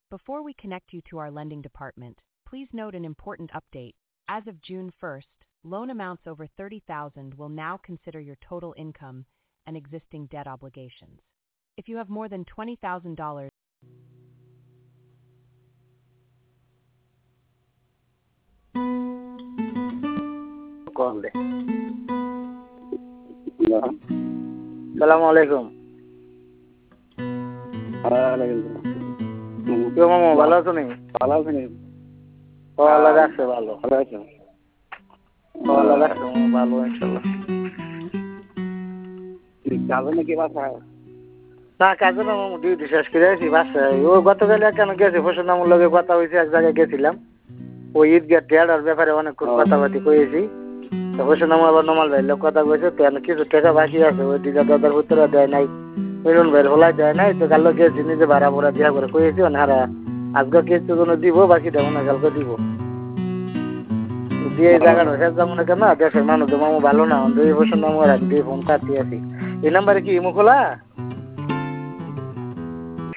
Before we connect you to our lending department, please note an important update. As of June 1st, loan amounts over $30,000 will now consider your total income and existing debt obligations. If you have more than $20,000, call de. Assalamu alaikum. কেউ মামু ভালো আছো নি? ভালো আছেন? ভালো রাখছে ভালো। ভালো আছেন? ভালো রাখছে ভালো ইনশাল্লাহ। কাজে নাকি বাসায়? না কাজে না মামু ডিউটি শেষ করে আসি বাসায়। ও গতকাল কেন গেছে ফসল নামুর লগে কথা হয়েছে এক জায়গায় গেছিলাম। ওই ঈদগাহ টেয়ার ব্যাপারে অনেকক্ষণ কথাবার্তি কয়েছি। ফসল নামু আবার নমাল ভাইয়ের লোক কথা কয়েছে তো কিছু টাকা বাকি আছে ওই দিকে দাদার উত্তরা দেয় নাই। মিলন ভাইয়ের হলাই দেয় নাই তো কালো গেছি নিজে ভাড়া ভরা দিয়া করে কয়েছি ওনারা আজকে কিছু কোনো দিব বাকিটা মনে কালকে দিব। দিয়ে এই জায়গাটা শেষ যাবো না কেন দেশের মানুষ মামু ভালো না এই ফসল নামু আর দিয়ে ফোন কাটতে আছি। এই নাম্বারে কি ইমো খোলা?